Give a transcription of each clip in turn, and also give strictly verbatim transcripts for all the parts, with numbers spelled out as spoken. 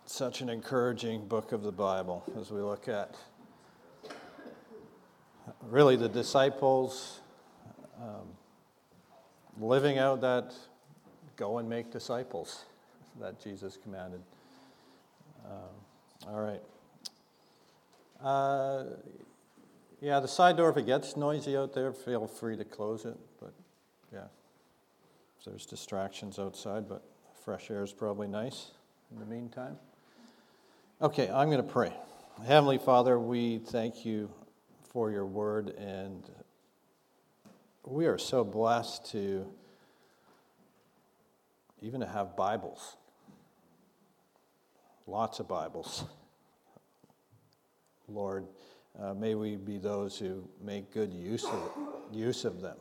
Such an encouraging book of the Bible as we look at really the disciples um, living out that go and make disciples that Jesus commanded. Um, all right. Uh, yeah, the side door, if it gets noisy out there, feel free to close it. But yeah, there's distractions outside, but fresh air is probably nice in the meantime. Okay, I'm going to pray. Heavenly Father, we thank you for your word, and we are so blessed to even to have Bibles. Lots of Bibles. Lord, uh, may we be those who make good use of it, use of them,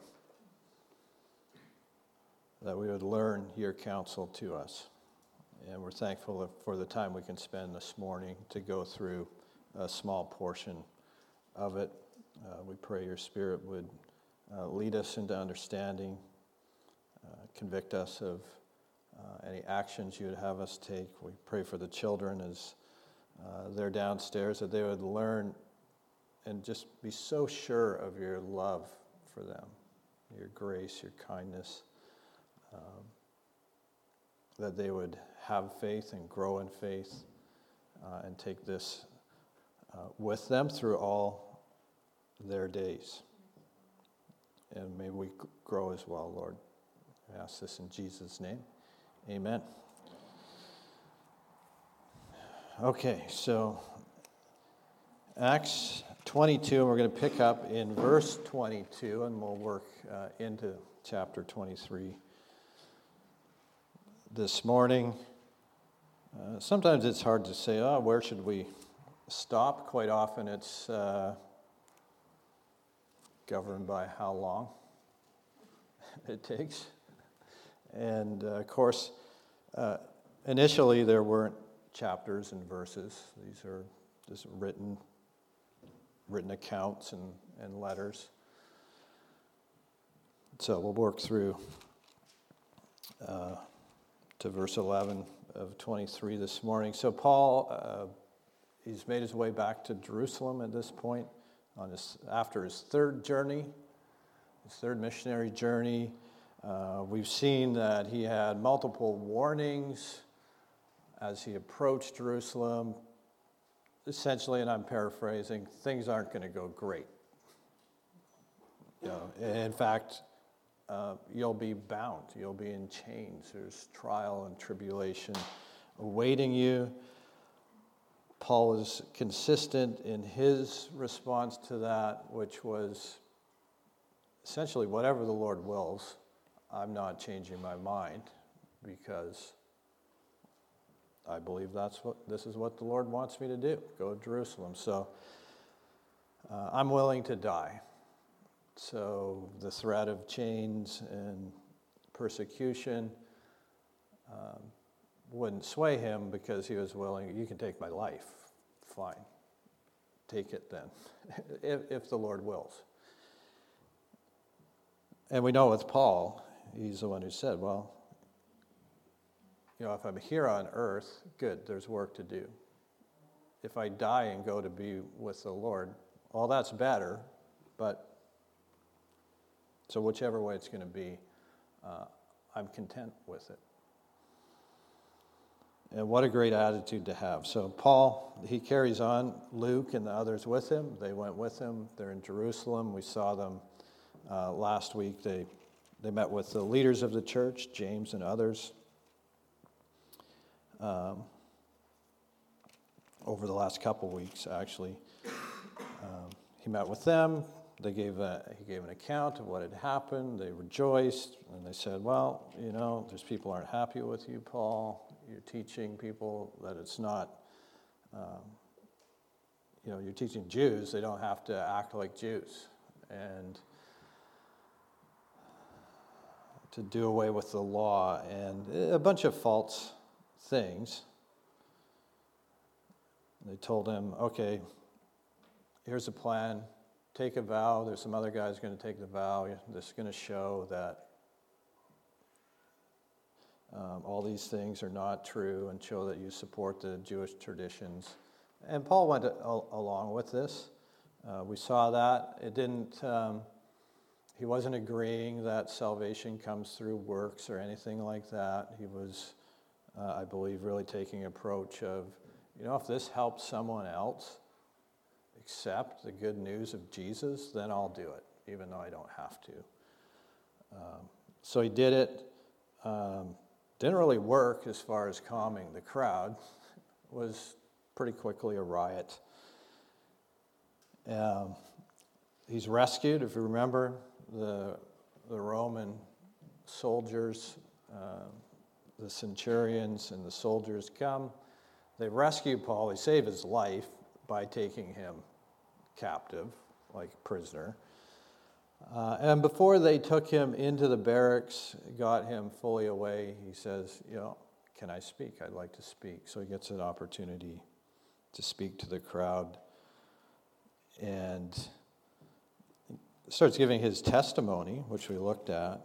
that we would learn your counsel to us. And we're thankful for the time we can spend this morning to go through a small portion of it. Uh, we pray your Spirit would uh, lead us into understanding, uh, convict us of uh, any actions you would have us take. We pray for the children as uh, they're downstairs, that they would learn and just be so sure of your love for them, your grace, your kindness, um, that they would have faith and grow in faith uh, and take this uh, with them through all their days. And may we grow as well, Lord. I ask this in Jesus' name. Amen. Okay, so Acts twenty-two, and we're going to pick up in verse twenty-two, and we'll work uh, into chapter twenty-three this morning. Uh, sometimes it's hard to say, oh, where should we stop? Quite often it's uh, governed by how long it takes. And uh, of course, uh, initially there weren't chapters and verses. These are just written written accounts and, and letters. So we'll work through uh, to verse eleven of twenty-three this morning. So Paul, uh, he's made his way back to Jerusalem at this point on his after his third journey, his third missionary journey. Uh, we've seen that he had multiple warnings as he approached Jerusalem. Essentially, and I'm paraphrasing, things aren't going to go great. You know, in fact, Uh, you'll be bound. You'll be in chains. There's trial and tribulation awaiting you. Paul is consistent in his response to that, which was essentially, whatever the Lord wills, I'm not changing my mind because I believe that's what this is what the Lord wants me to do. Go to Jerusalem. So uh, I'm willing to die. So the threat of chains and persecution um, wouldn't sway him because he was willing, you can take my life, fine. Take it then, if, if the Lord wills. And we know with Paul, he's the one who said, well, you know, if I'm here on earth, good, there's work to do. If I die and go to be with the Lord, well, that's better, but so whichever way it's going to be, uh, I'm content with it. And what a great attitude to have. So Paul, he carries on. Luke and the others with him. They went with him. They're in Jerusalem. We saw them uh, last week. They they met with the leaders of the church, James and others, um, over the last couple weeks, actually. Um, he met with them. They gave a, he gave an account of what had happened. They rejoiced, and they said, well, you know, there's people aren't happy with you, Paul. You're teaching people that it's not, um, you know, you're teaching Jews. They don't have to act like Jews. And to do away with the law and a bunch of false things. They told him, okay, here's a plan. Take a vow. There's some other guys going to take the vow. This is going to show that Um, all these things are not true and show that you support the Jewish traditions. And Paul went a- along with this. Uh, we saw that. It didn't, um, he wasn't agreeing that salvation comes through works or anything like that. He was, uh, I believe, really taking an approach of, you know, if this helps someone else accept the good news of Jesus, then I'll do it, even though I don't have to. Um, so he did it. Um, didn't really work as far as calming the crowd. It was pretty quickly a riot. Um, he's rescued, if you remember, the, the Roman soldiers, uh, the centurions and the soldiers come. They rescue Paul. They save his life by taking him captive, like prisoner. Uh, and before they took him into the barracks, got him fully away, he says, you know, can I speak? I'd like to speak. So he gets an opportunity to speak to the crowd. And starts giving his testimony, which we looked at,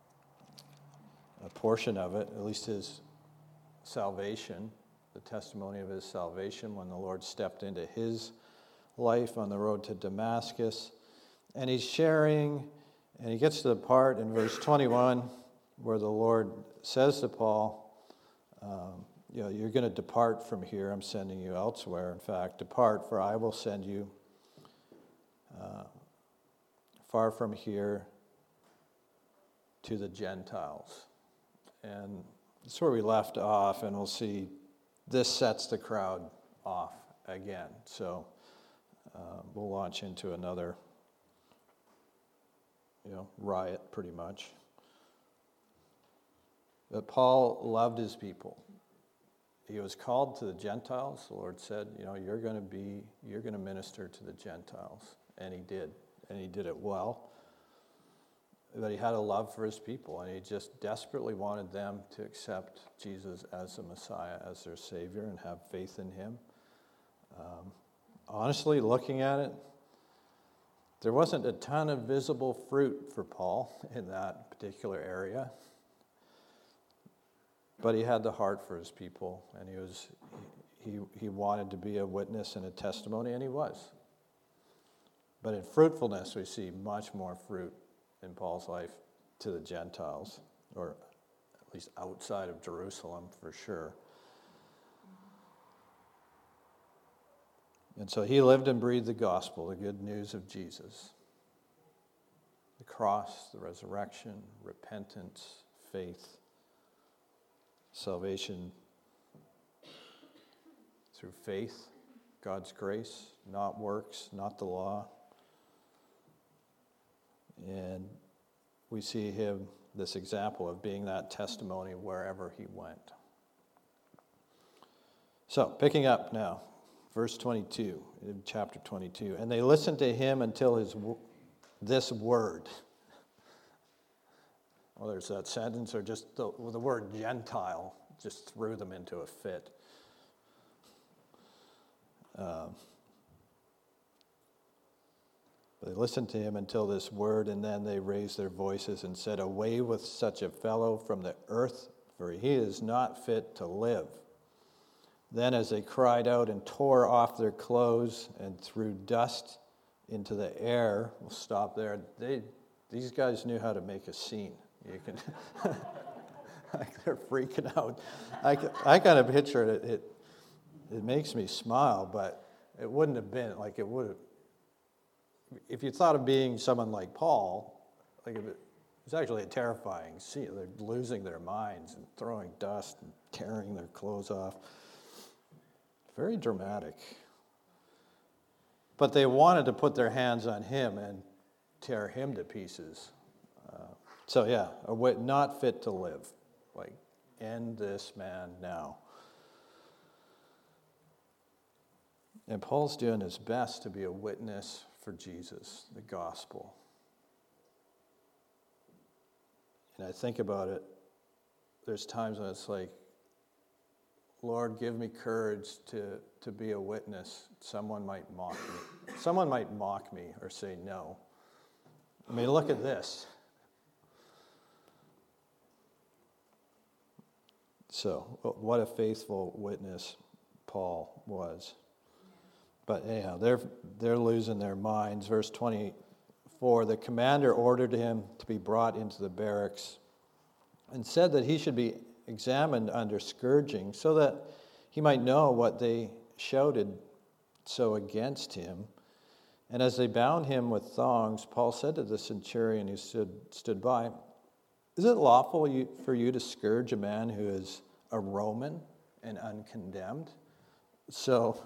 a portion of it, at least his salvation, the testimony of his salvation when the Lord stepped into his life on the road to Damascus. And he's sharing, and he gets to the part in verse twenty-one where the Lord says to Paul, um, you know, you're going to depart from here. I'm sending you elsewhere. In fact, depart, for I will send you uh, far from here to the Gentiles. And that's where we left off, and we'll see this sets the crowd off again. So uh, we'll launch into another you know, riot, pretty much. But Paul loved his people. He was called to the Gentiles. The Lord said, you know, you're going to be, you're going to minister to the Gentiles. And he did. And he did it well. But he had a love for his people, and he just desperately wanted them to accept Jesus as the Messiah, as their Savior, and have faith in him. Um, honestly, looking at it, there wasn't a ton of visible fruit for Paul in that particular area. But he had the heart for his people, and he was he he wanted to be a witness and a testimony, and he was. But in fruitfulness, we see much more fruit in Paul's life to the Gentiles, or at least outside of Jerusalem for sure. And so he lived and breathed the gospel, the good news of Jesus. The cross, the resurrection, repentance, faith, salvation through faith, God's grace, not works, not the law. And we see him, this example of being that testimony wherever he went. So, picking up now. Verse twenty-two, in chapter twenty-two. And they listened to him until his this word. Well, there's that sentence, or just the, the word Gentile just threw them into a fit. Um, they listened to him until this word, and then they raised their voices and said, away with such a fellow from the earth, for he is not fit to live. Then as they cried out and tore off their clothes and threw dust into the air, we'll stop there. They, these guys knew how to make a scene. You can, like they're freaking out. I, I kind of picture it, it. It makes me smile, but it wouldn't have been like it would have. If you thought of being someone like Paul, like it was actually a terrifying scene. They're losing their minds and throwing dust and tearing their clothes off. Very dramatic. But they wanted to put their hands on him and tear him to pieces. Uh, so yeah, a way, not fit to live. Like, end this man now. And Paul's doing his best to be a witness for Jesus, the gospel. And I think about it, there's times when it's like, Lord, give me courage to, to be a witness. Someone might mock me. Someone might mock me or say no. I mean, look at this. So, what a faithful witness Paul was. But anyhow, they're they're losing their minds. Verse twenty-four, the commander ordered him to be brought into the barracks and said that he should be examined under scourging so that he might know what they shouted so against him. And as they bound him with thongs, Paul said to the centurion who stood, stood by, is it lawful you, for you to scourge a man who is a Roman and uncondemned? So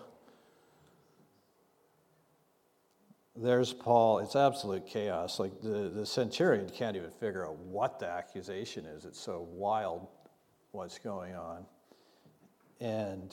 there's Paul. It's absolute chaos. Like the, the centurion can't even figure out what the accusation is. It's so wild what's going on. And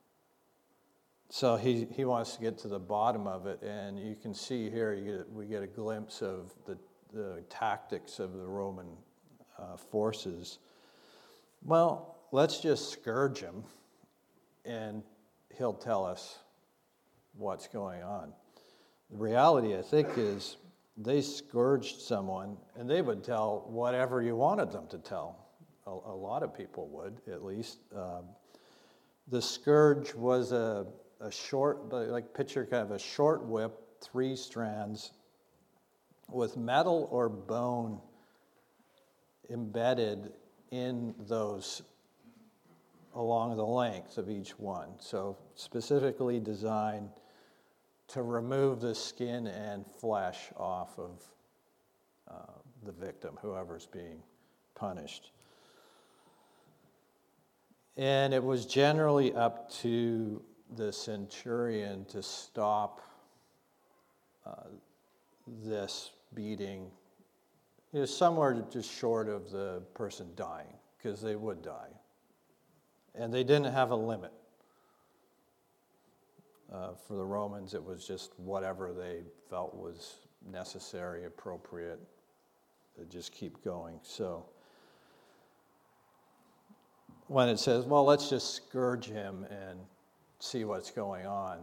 so he, he wants to get to the bottom of it, and you can see here you get, we get a glimpse of the, the tactics of the Roman uh, forces. Well, let's just scourge him, and he'll tell us what's going on. The reality, I think, is they scourged someone, and they would tell whatever you wanted them to tell. A, a lot of people would, at least. Um, the scourge was a a short, like picture kind of a short whip, three strands, with metal or bone embedded in those along the length of each one. So specifically designed to remove the skin and flesh off of uh, the victim, whoever's being punished. And it was generally up to the centurion to stop uh, this beating, you know, somewhere just short of the person dying, because they would die. And they didn't have a limit. Uh, for the Romans, it was just whatever they felt was necessary, appropriate, to just keep going. So when it says, well, let's just scourge him and see what's going on,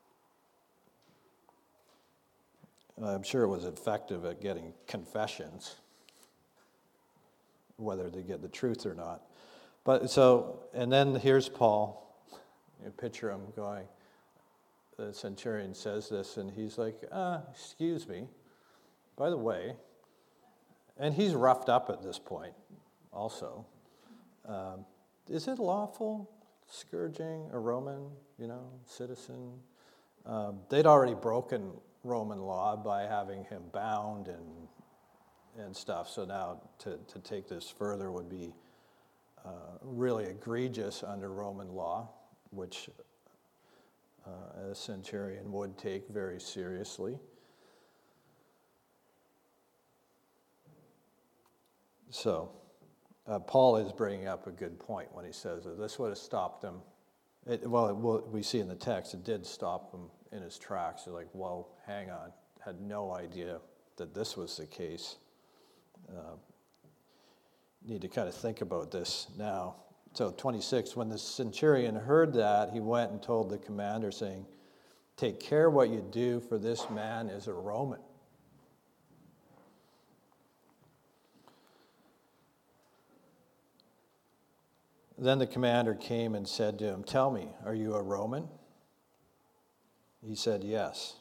I'm sure it was effective at getting confessions, whether they get the truth or not. But so, and then here's Paul. You picture him going, the centurion says this, and he's like, uh, excuse me, by the way, and he's roughed up at this point also. Um, is it lawful scourging a Roman, you know, citizen? Um, they'd already broken Roman law by having him bound and and stuff. So now to, to take this further would be uh, really egregious under Roman law, which uh, a centurion would take very seriously. So uh, Paul is bringing up a good point when he says that this would have stopped him. It, well, it will, we see in the text, it did stop him in his tracks. He's like, whoa, hang on. Had no idea that this was the case. Uh, need to kind of think about this now. So twenty-six, when the centurion heard that, he went and told the commander, saying, take care what you do, for this man is a Roman. Then the commander came and said to him, tell me, are you a Roman? He said, yes.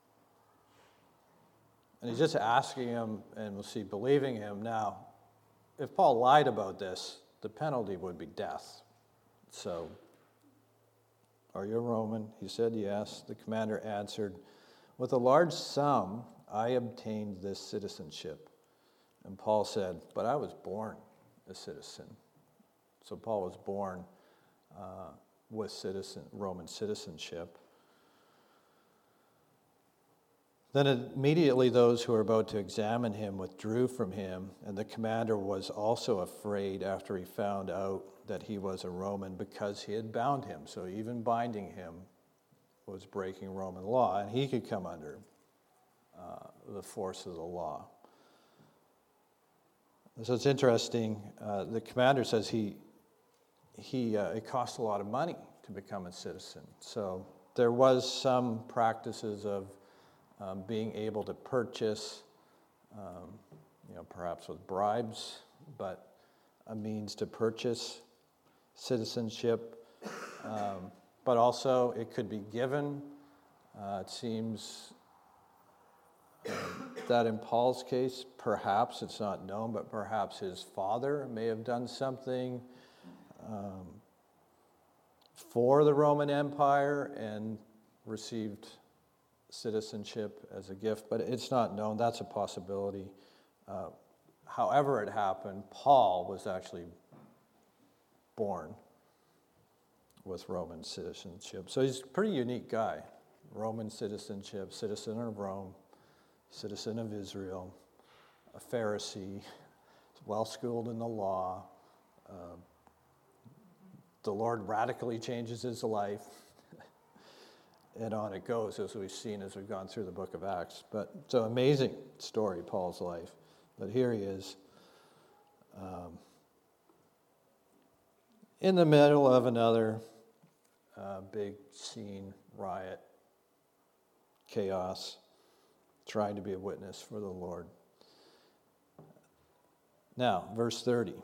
And he's just asking him, and we'll see, believing him. Now, if Paul lied about this, the penalty would be death. So, are you a Roman? He said, yes. The commander answered, with a large sum, I obtained this citizenship. And Paul said, but I was born a citizen. So Paul was born uh, with citizen, Roman citizenship. Then immediately those who were about to examine him withdrew from him, and the commander was also afraid after he found out that he was a Roman, because he had bound him. So even binding him was breaking Roman law, and he could come under uh, the force of the law. So it's interesting. Uh, the commander says he he uh, it cost a lot of money to become a citizen. So there was some practices of um, being able to purchase, um, you know, perhaps with bribes, but a means to purchase citizenship, um, but also it could be given. Uh, it seems um, that in Paul's case, perhaps, it's not known, but perhaps his father may have done something um, for the Roman Empire and received citizenship as a gift, but it's not known. That's a possibility. Uh, however it happened, Paul was actually born with Roman citizenship. So he's a pretty unique guy. Roman citizenship, citizen of Rome, citizen of Israel, a Pharisee, well-schooled in the law. Uh, the Lord radically changes his life. And on it goes, as we've seen as we've gone through the book of Acts. But it's an amazing story, Paul's life. But here he is, um, in the middle of another uh, big scene, riot, chaos, trying to be a witness for the Lord. Now, verse thirty.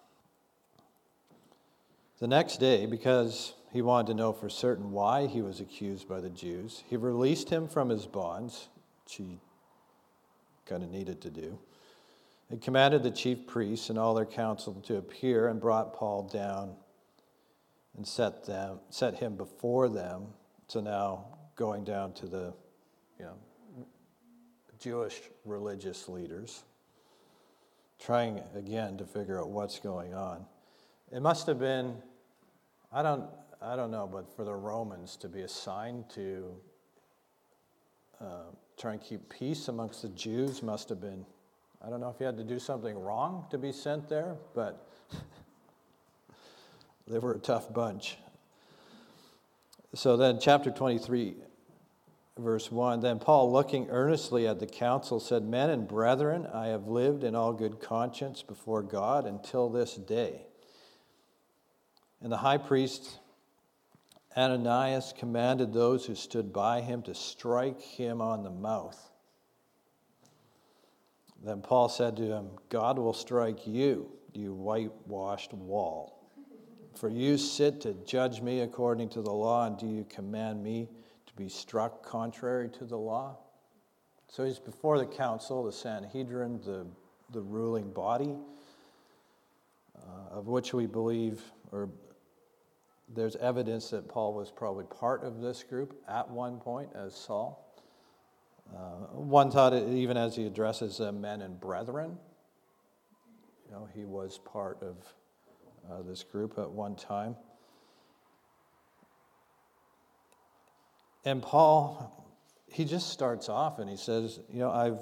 The next day, because he wanted to know for certain why he was accused by the Jews, he released him from his bonds, which he kind of needed to do, and commanded the chief priests and all their council to appear, and brought Paul down and set them, set him before them. So now going down to the, you know, Jewish religious leaders, trying again to figure out what's going on. It must have been, I don't, I don't know, but for the Romans to be assigned to uh, try and keep peace amongst the Jews must have been, I don't know if you had to do something wrong to be sent there, but they were a tough bunch. So then chapter twenty-three, verse one, then Paul, looking earnestly at the council, said, Men and brethren, I have lived in all good conscience before God until this day. And the high priest Ananias commanded those who stood by him to strike him on the mouth. Then Paul said to him, God will strike you, you whitewashed wall. For you sit to judge me according to the law, and do you command me to be struck contrary to the law? So he's before the council, the Sanhedrin, the, the ruling body, uh, of which we believe, or there's evidence that Paul was probably part of this group at one point as Saul. Uh, one thought, even as he addresses uh, men and brethren, you know, he was part of uh, this group at one time. And Paul, he just starts off and he says, you know, I've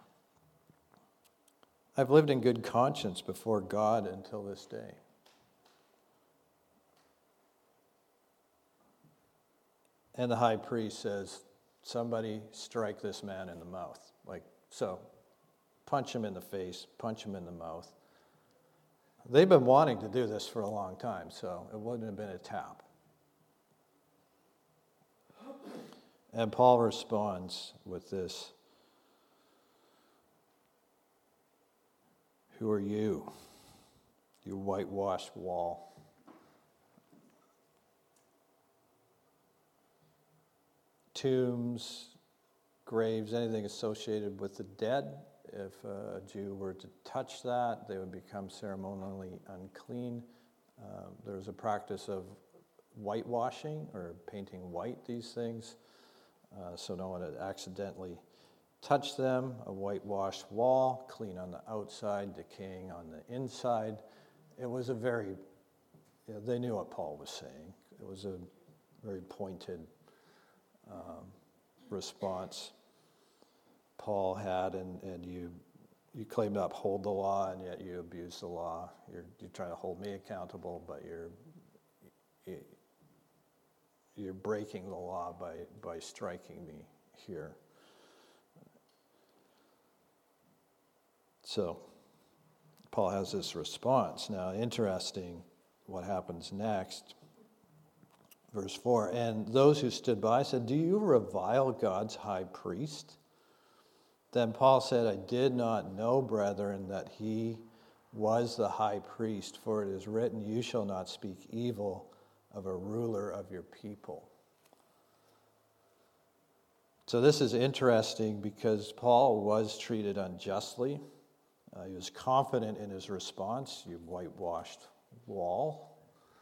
I've lived in good conscience before God until this day. And the high priest says, somebody strike this man in the mouth. Like, so, punch him in the face, punch him in the mouth. They've been wanting to do this for a long time, so it wouldn't have been a tap. And Paul responds with this. Who are you, you whitewashed wall? Tombs, graves, anything associated with the dead. If a Jew were to touch that, they would become ceremonially unclean. Uh, there was a practice of whitewashing or painting white these things, uh, so no one had accidentally touched them. A whitewashed wall, clean on the outside, decaying on the inside. It was a very, you know, they knew what Paul was saying. It was a very pointed um, response Paul had, and, and you you claim to uphold the law, and yet you abuse the law. You're you're trying to hold me accountable, but you're you, you're breaking the law by by striking me here. So Paul has this response. Now, interesting what happens next. Verse four, and those who stood by said, do you revile God's high priest? Then Paul said, I did not know, brethren, that he was the high priest, for it is written, "You shall not speak evil of a ruler of your people." So this is interesting because Paul was treated unjustly. Uh, he was confident in his response, "You whitewashed wall."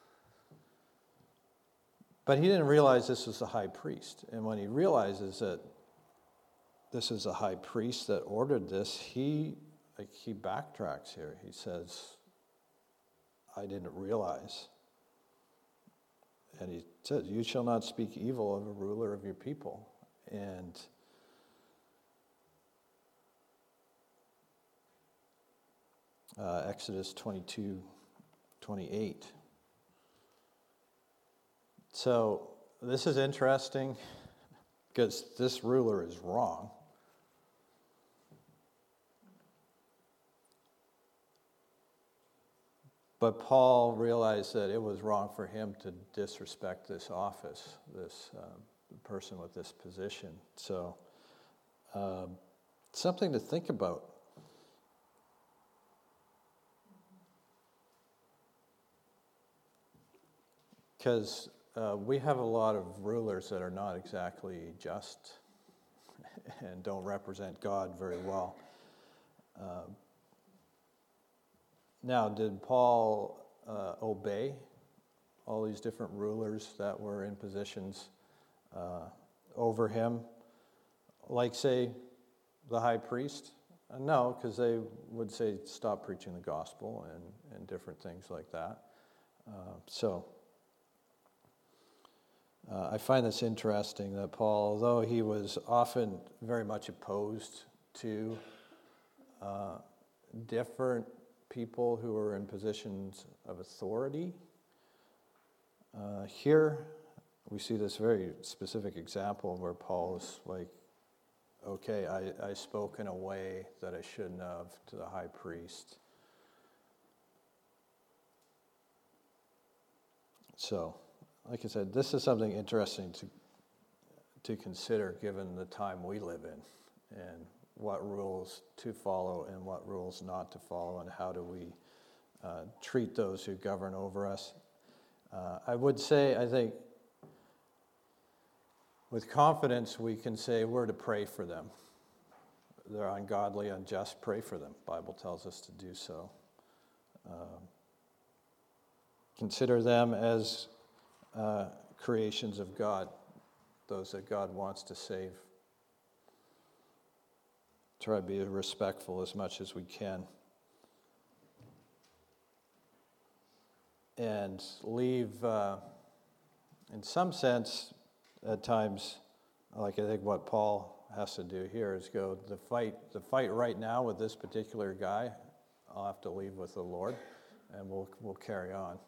But he didn't realize this was the high priest. And when he realizes that this is a high priest that ordered this, he like he backtracks here. He says, "I didn't realize." And he says, "You shall not speak evil of a ruler of your people." And uh, Exodus twenty-two, twenty-eight. So this is interesting because this ruler is wrong. But Paul realized that it was wrong for him to disrespect this office, this um, person with this position. So, um, something to think about. Because uh, we have a lot of rulers that are not exactly just and don't represent God very well. Uh, Now, did Paul uh, obey all these different rulers that were in positions uh, over him? Like, say, the high priest? Uh, no, because they would say, stop preaching the gospel and, and different things like that. Uh, so, uh, I find this interesting that Paul, although he was often very much opposed to uh, different people who are in positions of authority. Uh, here, we see this very specific example where Paul is like, okay, I, I spoke in a way that I shouldn't have to the high priest. So, like I said, this is something interesting to to consider given the time we live in and what rules to follow and what rules not to follow, and how do we uh, treat those who govern over us. Uh, I would say, I think, with confidence, we can say we're to pray for them. They're ungodly, unjust, pray for them. The Bible tells us to do so. Uh, consider them as uh, creations of God, those that God wants to save. Try to be respectful as much as we can. And leave, uh, in some sense, at times, like I think what Paul has to do here is go, the fight, the fight right now with this particular guy, I'll have to leave with the Lord, and we'll we'll carry on.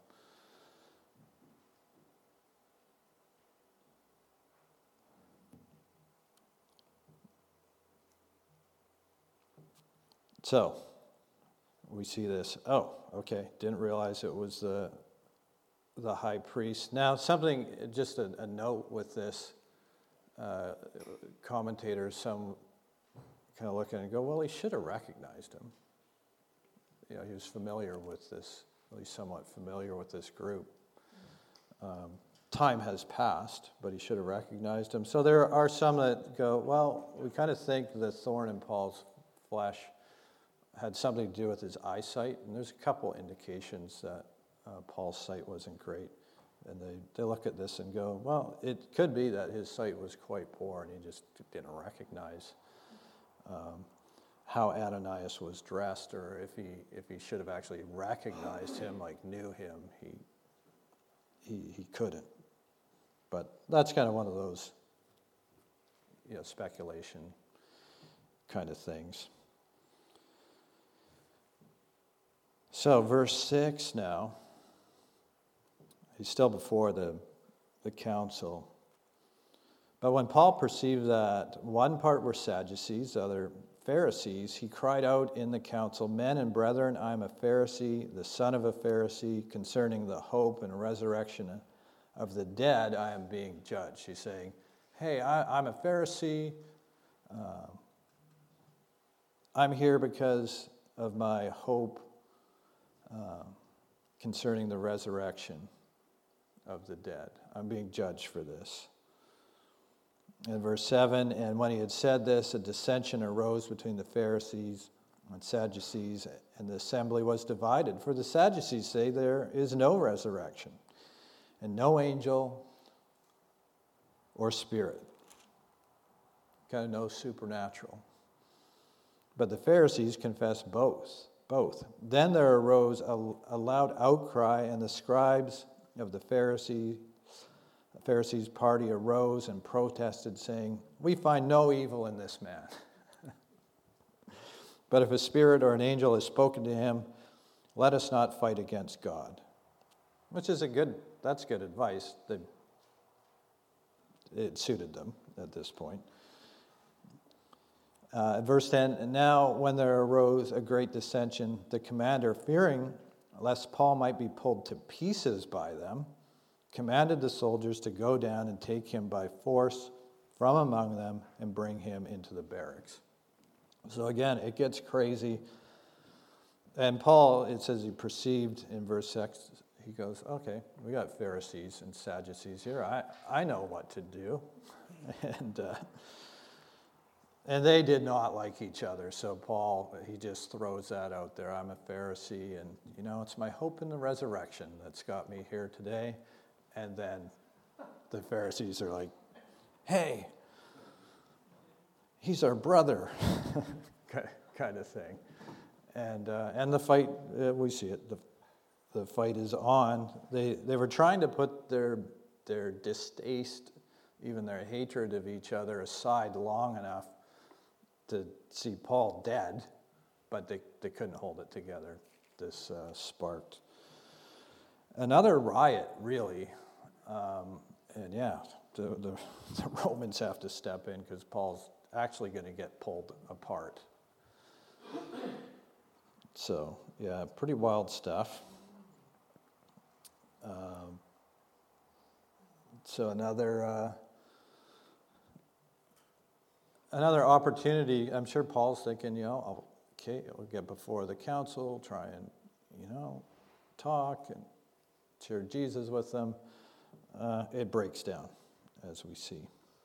So, we see this. Oh, okay. Didn't realize it was the the high priest. Now, something, just a, a note with this. Uh, commentators, some kind of look at it and go, well, he should have recognized him. You know, he was familiar with this, at least somewhat familiar with this group. Um, time has passed, but he should have recognized him. So there are some that go, well, we kind of think the thorn in Paul's flesh had something to do with his eyesight, and there's a couple indications that uh, Paul's sight wasn't great. And they, they look at this and go, well, it could be that his sight was quite poor and he just didn't recognize um, how Ananias was dressed, or if he if he should have actually recognized him, like knew him, he he he couldn't. But that's kind of one of those, you know, speculation kind of things. So verse six now. He's still before the, the council. But when Paul perceived that one part were Sadducees, the other Pharisees, he cried out in the council, "Men and brethren, I am a Pharisee, the son of a Pharisee. Concerning the hope and resurrection of the dead, I am being judged." He's saying, hey, I, I'm a Pharisee. Uh, I'm here because of my hope uh, concerning the resurrection of the dead. I'm being judged for this. In verse seven, and when he had said this, a dissension arose between the Pharisees and Sadducees, and the assembly was divided. For the Sadducees say there is no resurrection, and no angel or spirit, kind of no supernatural. But the Pharisees confessed both. Both. Then there arose a, a loud outcry, and the scribes of the Pharisees, the Pharisees' party arose and protested, saying, "We find no evil in this man. But if a spirit or an angel has spoken to him, let us not fight against God." Which is a good, that's good advice. They, it suited them at this point. Uh, verse ten, and now when there arose a great dissension, the commander, fearing lest Paul might be pulled to pieces by them, commanded the soldiers to go down and take him by force from among them and bring him into the barracks. So again, it gets crazy. And Paul, it says he perceived in verse six, he goes, okay, we got Pharisees and Sadducees here. I, I know what to do. and uh, and they did not like each other. So Paul, he just throws that out there. I'm a Pharisee, and, you know, it's my hope in the resurrection that's got me here today. And then the Pharisees are like, hey, he's our brother, kind of thing. And uh, and the fight, uh, we see it, the the fight is on. They they were trying to put their their distaste, even their hatred of each other aside long enough to see Paul dead, but they, they couldn't hold it together. This uh, sparked another riot, really. Um, and yeah, the, the, the Romans have to step in because Paul's actually going to get pulled apart. So, yeah, pretty wild stuff. Um, so another uh, another opportunity. I'm sure Paul's thinking, you know, I'll, okay, we'll get before the council, try and, you know, talk and share Jesus with them. Uh, it breaks down, as we see.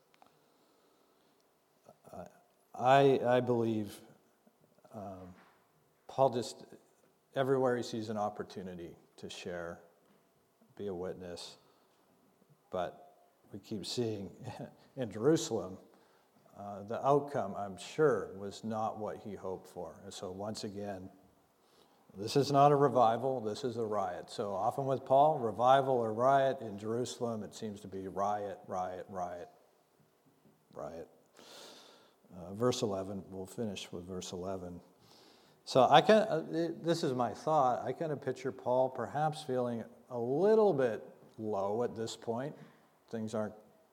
Uh, I I believe um, Paul just everywhere he sees an opportunity to share, be a witness, but we keep seeing in Jerusalem, uh, the outcome, I'm sure, was not what he hoped for. And so once again, this is not a revival, this is a riot. So often with Paul, revival or riot. In Jerusalem, it seems to be riot, riot, riot, riot. Uh, verse eleven, we'll finish with verse eleven. So I can. Uh, this is my thought. I kind of picture Paul perhaps feeling a little bit low at this point. Things aren't,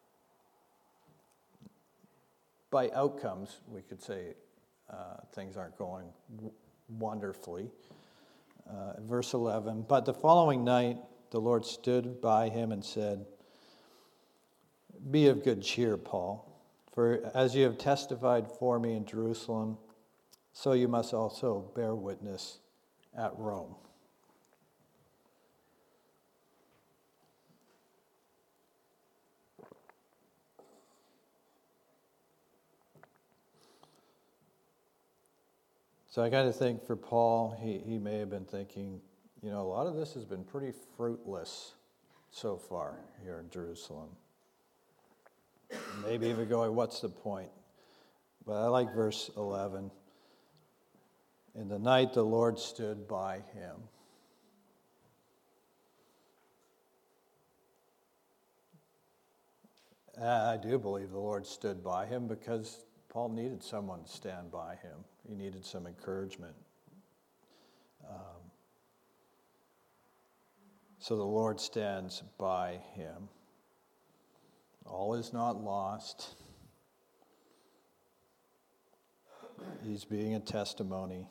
by outcomes, we could say uh, things aren't going w- wonderfully. Uh, verse eleven, but the following night the Lord stood by him and said, "Be of good cheer, Paul, for as you have testified for me in Jerusalem, so you must also bear witness at Rome." So I kind of think for Paul, he, he may have been thinking, you know, a lot of this has been pretty fruitless so far here in Jerusalem. Maybe even going, what's the point? But I like verse eleven. In the night the Lord stood by him. And I do believe the Lord stood by him because Paul needed someone to stand by him. He needed some encouragement. Um, so the Lord stands by him. All is not lost. He's being a testimony.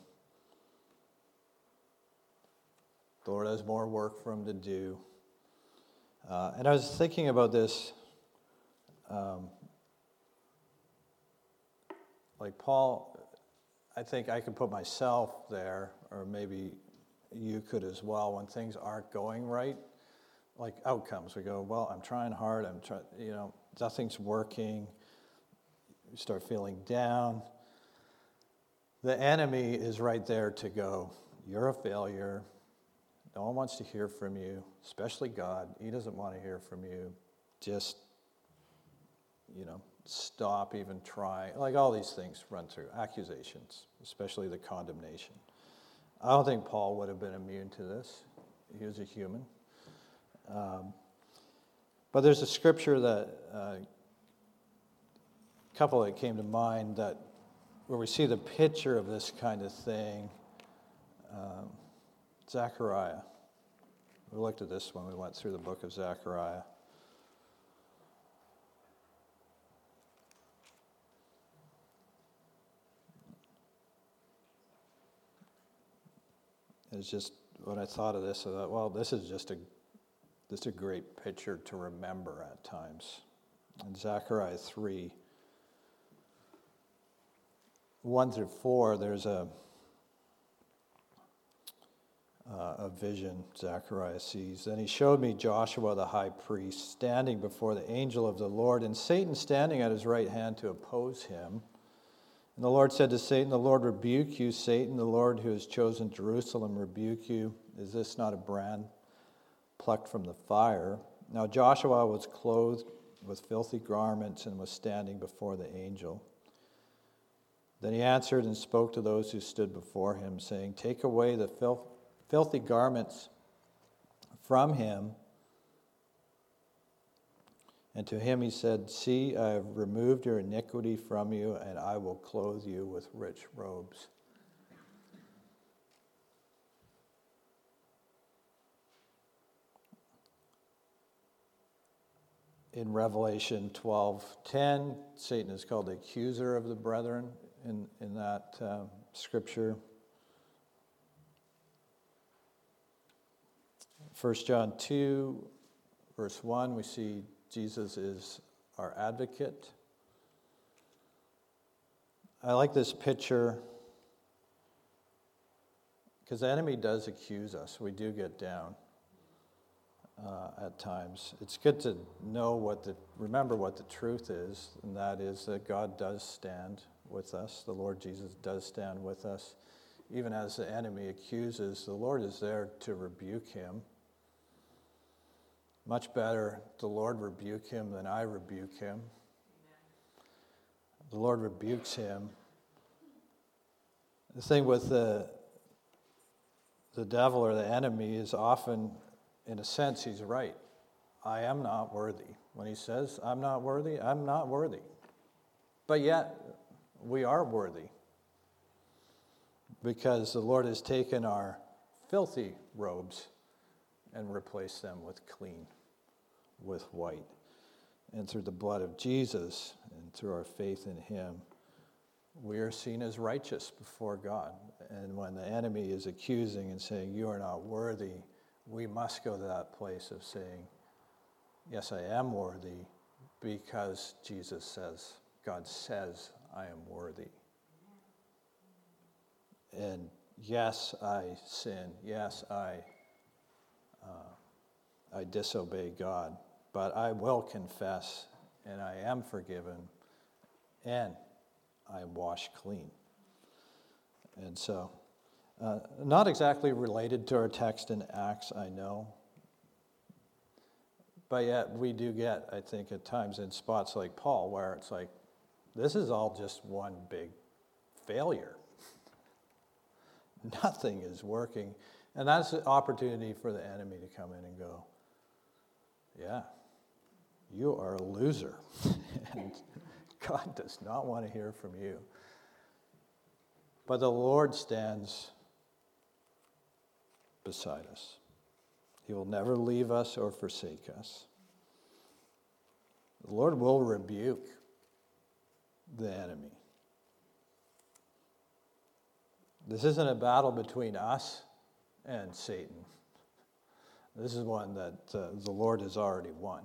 The Lord has more work for him to do. Uh, and I was thinking about this. Um, like Paul, I think I could put myself there, or maybe, you could as well when things aren't going right, like outcomes. We go, well, I'm trying hard. I'm trying, you know, nothing's working. You start feeling down. The enemy is right there to go, you're a failure. No one wants to hear from you, especially God. He doesn't want to hear from you. Just, you know, stop even trying. Like all these things run through. Accusations, especially the condemnation. I don't think Paul would have been immune to this. He was a human. Um, but there's a scripture that, a uh, couple that came to mind that where we see the picture of this kind of thing. Um, Zechariah. We looked at this when we went through the book of Zechariah. It's just, when I thought of this, I thought, well, this is just a, this is a great picture to remember at times. In Zechariah three, one through four, there's a uh, a vision Zechariah sees. Then he showed me Joshua the high priest standing before the angel of the Lord, and Satan standing at his right hand to oppose him. And the Lord said to Satan, the Lord rebuke you, Satan, the Lord who has chosen Jerusalem rebuke you. Is this not a brand plucked from the fire? Now Joshua was clothed with filthy garments and was standing before the angel. Then he answered and spoke to those who stood before him, saying, take away the filth, filthy garments from him. And to him he said, see, I have removed your iniquity from you, and I will clothe you with rich robes. In Revelation twelve ten, Satan is called the accuser of the brethren in, in that uh, scripture. First John two, verse one, we see Jesus is our advocate. I like this picture because the enemy does accuse us. We do get down uh, at times. It's good to know what the, remember what the truth is, and that is that God does stand with us. The Lord Jesus does stand with us. Even as the enemy accuses, the Lord is there to rebuke him. Much better the Lord rebuke him than I rebuke him. The Lord rebukes him. The thing with the, the devil or the enemy is often, in a sense, he's right. I am not worthy. When he says, I'm not worthy, I'm not worthy. But yet, we are worthy. Because the Lord has taken our filthy robes and replace them with clean, with white. And through the blood of Jesus and through our faith in him, we are seen as righteous before God. And when the enemy is accusing and saying, you are not worthy, we must go to that place of saying, yes, I am worthy, because Jesus says, God says I am worthy. And yes, I sin. Yes, I uh, I disobey God. But I will confess, and I am forgiven, and I am washed clean. And so, uh, not exactly related to our text in Acts, I know. But yet we do get, I think, at times in spots like Paul, where it's like, this is all just one big failure. Nothing is working. And that's an opportunity for the enemy to come in and go, yeah, you are a loser. And God does not want to hear from you. But the Lord stands beside us. He will never leave us or forsake us. The Lord will rebuke the enemy. This isn't a battle between us and Satan. This is one that uh, the Lord has already won.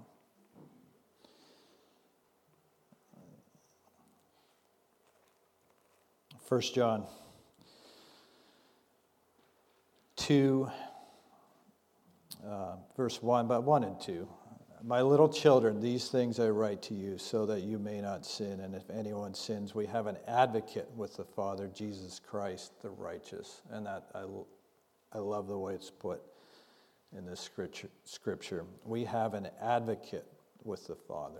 First John two, uh, verse one, but one and two. My little children, these things I write to you so that you may not sin. And if anyone sins, we have an advocate with the Father, Jesus Christ, the righteous. And that I, I love the way it's put in this scripture. scripture. We have an advocate with the Father.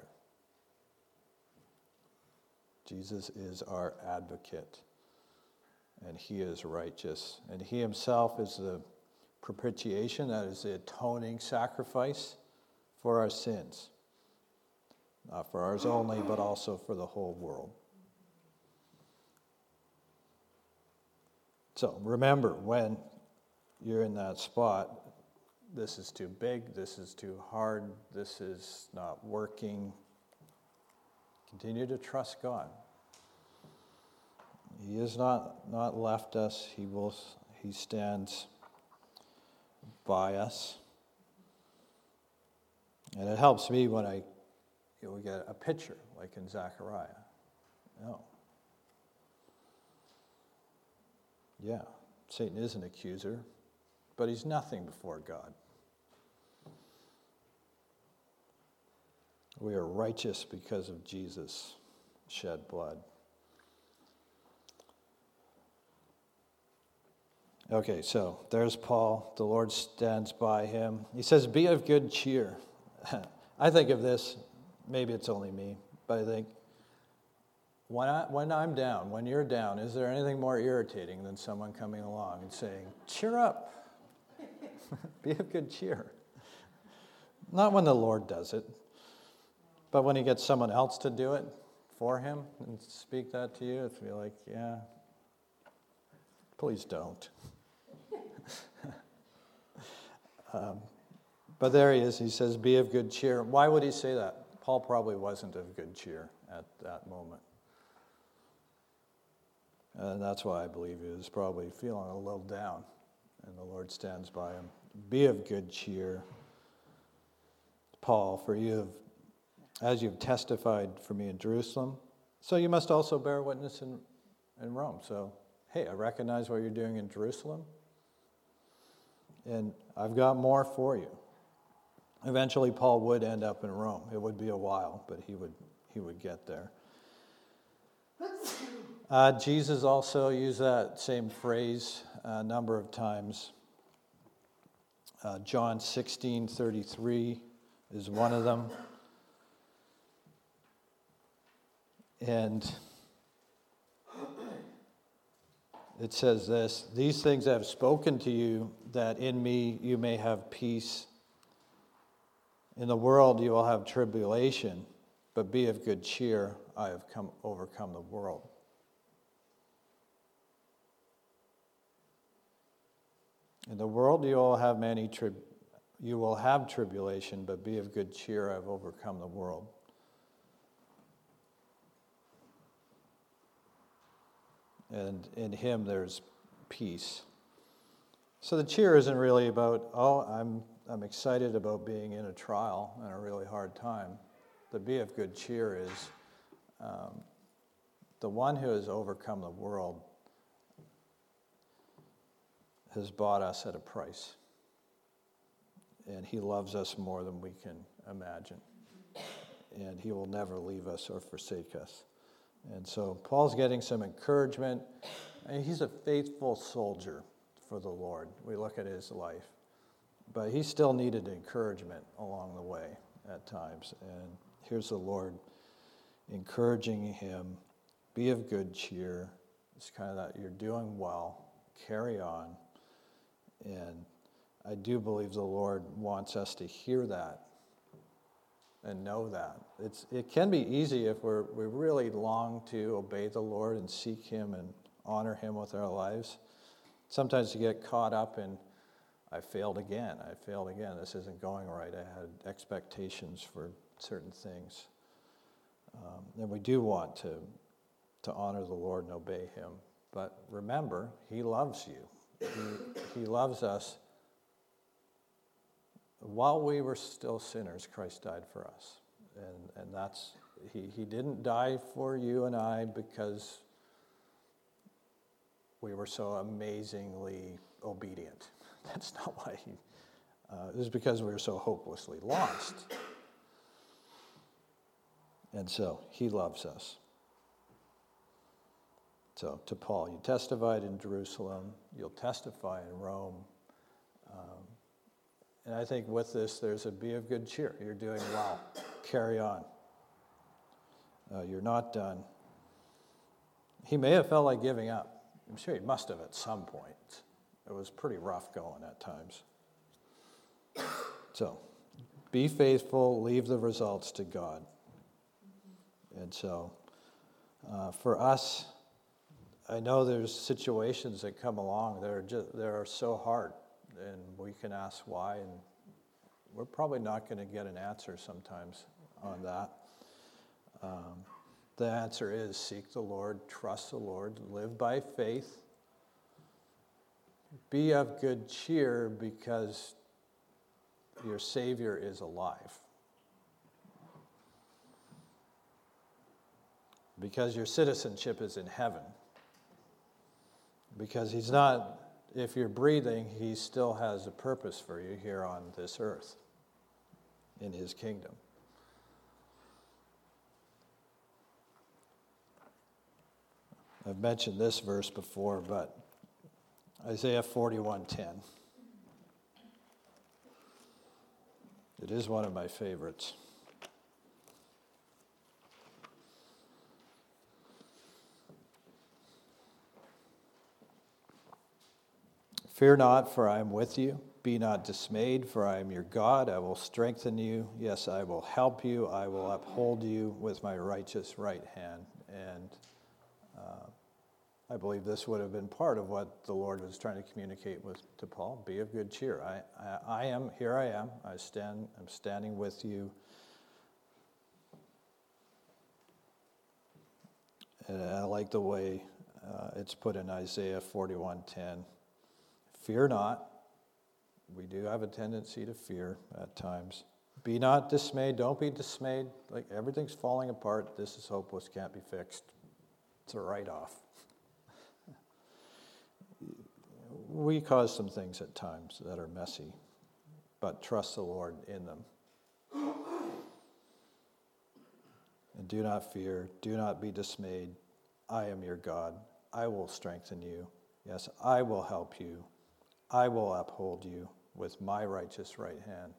Jesus is our advocate, and he is righteous. And he himself is the propitiation, that is the atoning sacrifice for our sins. Not for ours only, but also for the whole world. So remember, when you're in that spot, this is too big, this is too hard, this is not working, continue to trust God. He has not, not left us. He will. He stands by us. And it helps me when I you know, we get a picture, like in Zechariah. No. Yeah, Satan is an accuser, but he's nothing before God. We are righteous because of Jesus' shed blood. Okay, so there's Paul. The Lord stands by him. He says, be of good cheer. I think of this, maybe it's only me, but I think when, I, when I'm down, when you're down, is there anything more irritating than someone coming along and saying, cheer up, be of good cheer? Not when the Lord does it, but when he gets someone else to do it for him and speak that to you, it's be like, yeah, please don't. um, but there he is. He says, be of good cheer. Why would he say that? Paul probably wasn't of good cheer at that moment. And that's why I believe he was probably feeling a little down. And the Lord stands by him. Be of good cheer, Paul, for you have, as you've testified for me in Jerusalem, so you must also bear witness in, in Rome. So, hey, I recognize what you're doing in Jerusalem, and I've got more for you. Eventually, Paul would end up in Rome. It would be a while, but he would he would get there. Uh, Jesus also used that same phrase a number of times. Uh, John sixteen thirty-three is one of them. And it says this, these things I have spoken to you, that in me you may have peace. In the world you will have tribulation, but be of good cheer, I have come overcome the world. In the world you will have many tri- you will have tribulation, but be of good cheer, I have overcome the world. And in him there's peace. So the cheer isn't really about, oh, I'm I'm excited about being in a trial and a really hard time. The be of good cheer is um, the one who has overcome the world has bought us at a price. And he loves us more than we can imagine. And he will never leave us or forsake us. And so Paul's getting some encouragement. And he's a faithful soldier for the Lord. We look at his life. But he still needed encouragement along the way at times. And here's the Lord encouraging him, be of good cheer. It's kind of that you're doing well, carry on. And I do believe the Lord wants us to hear that and know that. It's It can be easy if we're, we really long to obey the Lord and seek him and honor him with our lives. Sometimes you get caught up in, I failed again, I failed again, this isn't going right, I had expectations for certain things. Um, and we do want to, to honor the Lord and obey him. But remember, he loves you. He, he loves us. While we were still sinners, Christ died for us. And, and that's, he, he didn't die for you and I because we were so amazingly obedient That's not why he, uh, it was because we were so hopelessly lost. And so he loves us. So to Paul, you testified in Jerusalem, you'll testify in Rome. Um, and I think with this, there's a be of good cheer. You're doing well. Carry on. Uh, you're not done. He may have felt like giving up. I'm sure he must have at some point. It was pretty rough going at times. So, be faithful, leave the results to God. And so, uh, for us, I know there's situations that come along that are just, that are so hard, and we can ask why, and we're probably not going to get an answer sometimes on that. Um, the answer is seek the Lord, trust the Lord, live by faith, be of good cheer because your Savior is alive. Because your citizenship is in heaven. Because he's not, if you're breathing, he still has a purpose for you here on this earth, in his kingdom. I've mentioned this verse before, but Isaiah forty-one ten. It is one of my favorites. Fear not, for I am with you. Be not dismayed, for I am your God. I will strengthen you. Yes, I will help you. I will uphold you with my righteous right hand. And uh, I believe this would have been part of what the Lord was trying to communicate with to Paul. Be of good cheer. I, I, I am, here I am. I stand, I'm standing with you. And I like the way uh, it's put in Isaiah forty-one ten. Fear not. We do have a tendency to fear at times. Be not dismayed. Don't be dismayed. Like everything's falling apart. This is hopeless. Can't be fixed. It's a write-off. We cause some things at times that are messy, but trust the Lord in them. And do not fear. Do not be dismayed. I am your God. I will strengthen you. Yes, I will help you. I will uphold you with my righteous right hand.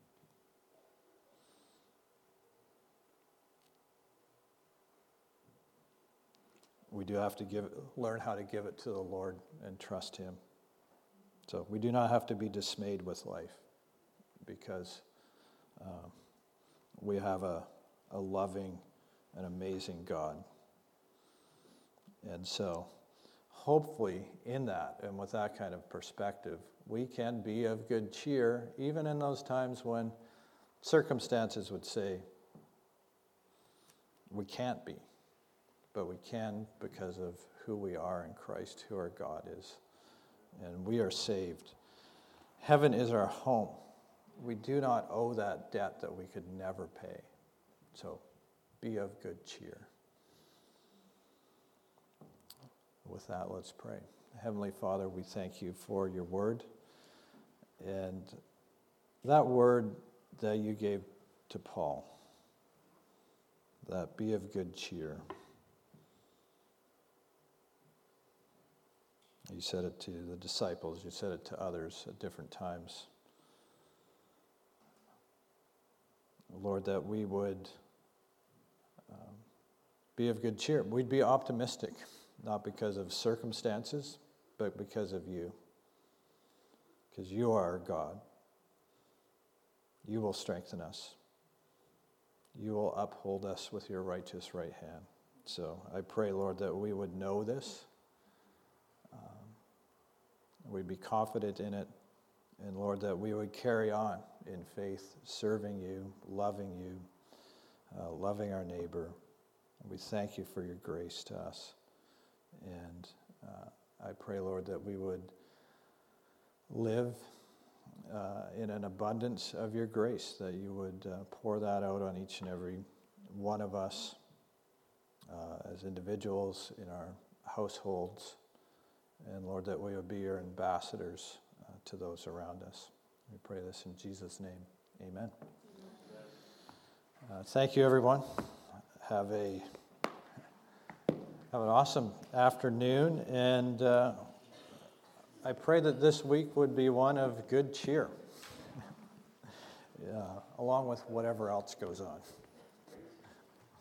We do have to give, learn how to give it to the Lord and trust him. So we do not have to be dismayed with life because uh, we have a, a loving and amazing God. And so hopefully in that and with that kind of perspective, we can be of good cheer even in those times when circumstances would say we can't be. But we can because of who we are in Christ, who our God is. And we are saved. Heaven is our home. We do not owe that debt that we could never pay. So be of good cheer. With that, let's pray. Heavenly Father, we thank you for your word. And that word that you gave to Paul, that be of good cheer. You said it to the disciples, you said it to others at different times. Lord, that we would um, be of good cheer. We'd be optimistic, not because of circumstances, but because of you. Because you are our God. You will strengthen us. You will uphold us with your righteous right hand. So I pray, Lord, that we would know this. We'd be confident in it, and Lord, that we would carry on in faith, serving you, loving you, uh, loving our neighbor. We thank you for your grace to us. And uh, I pray, Lord, that we would live uh, in an abundance of your grace, that you would uh, pour that out on each and every one of us uh, as individuals in our households. And Lord, that we would be your ambassadors uh, to those around us. We pray this in Jesus' name. Amen. Uh, thank you, everyone. Have a have an awesome afternoon, and uh, I pray that this week would be one of good cheer, yeah, along with whatever else goes on.